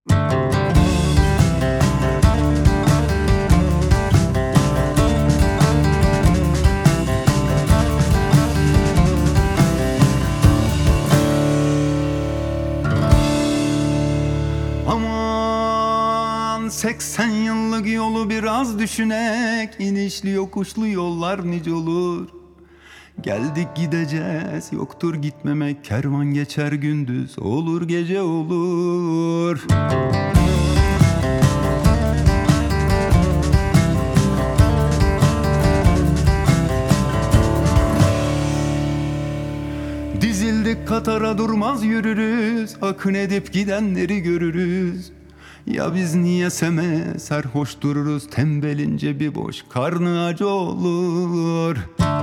Aman 80 yıllık yolu biraz düşünek, inişli yokuşlu yollar nice olur. Geldik gideceğiz, yoktur gitmemek, kervan geçer gündüz, olur gece olur. Dizildik katara, durmaz yürürüz, akın edip gidenleri görürüz. Ya biz niye seme serhoş dururuz, tembelince bir boş karnı acı olur.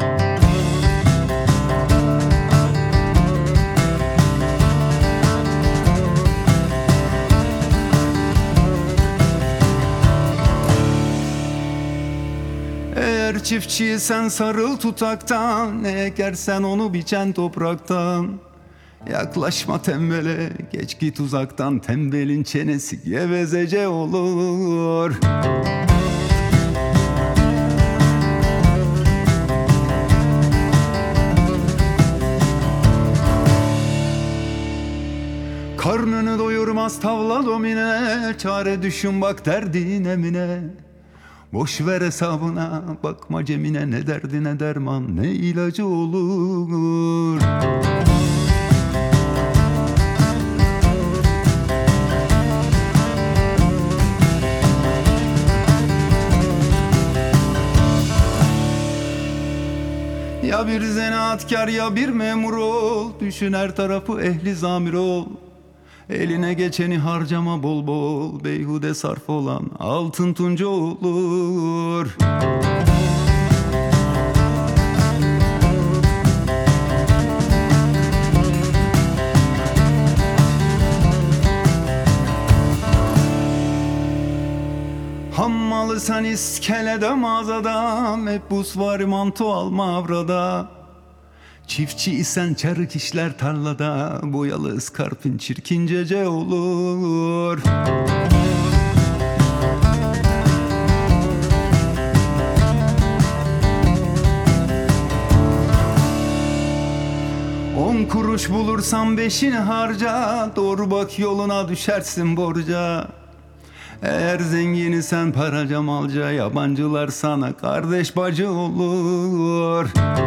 Eğer çiftçiysen sarıl tutaktan, ne ekersen onu biçen topraktan. Yaklaşma tembele, geç git uzaktan, tembelin çenesi gevezece olur. Karnını doyurmaz tavla domine, çare düşün bak derdin emine. Boş ver hesabına, bakma cebine, ne derdine derman ne ilacı olur. Ya bir zanaatkar ya bir memur ol, düşün her tarafı ehli zamir ol. Eline geçeni harcama bol bol, beyhude sarf olan altın tunca olur. Hammalı sen iskelede mağazada, mebus var manto alma avrada. Çiftçi isen çarık işler tarlada, boyalı ıskarpın çirkincece olur. On kuruş bulursan beşini harca, doğru bak yoluna düşersin borca. Eğer zengini sen paraca malca, yabancılar sana kardeş bacı olur.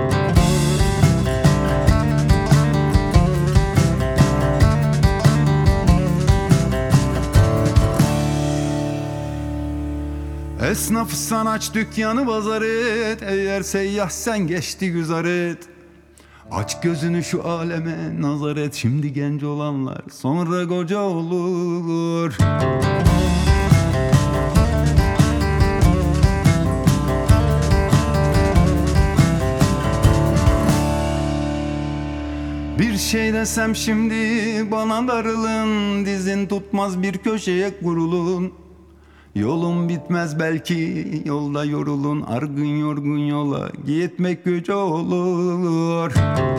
Esnafsan aç dükkanı pazar et, eğer seyyahsen geçti güzar et. Aç gözünü şu aleme nazar et, şimdi genç olanlar sonra koca olur. Bir şey desem şimdi bana darılın, dizin tutmaz bir köşeye kurulun. Yolun bitmez belki, yolda yorulun, argın yorgun yola gitmek güce olur.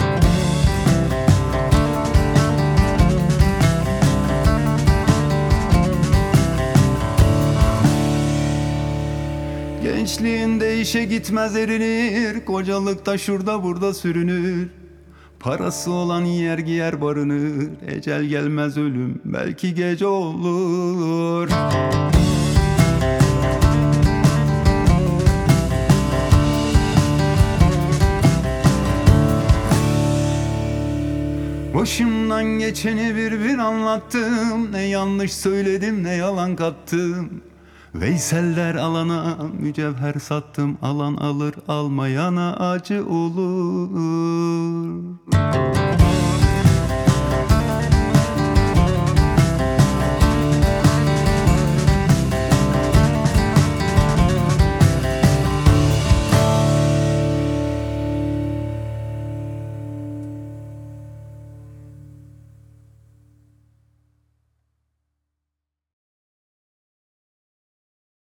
Gençliğinde işe gitmez erinir, kocalıkta şurada burada sürünür. Parası olan yer giyer barınır, ecel gelmez ölüm belki gece olur. Başımdan geçeni bir anlattım, ne yanlış söyledim ne yalan kattım. Veyseller alana mücevher sattım, alan alır almayana acı olur.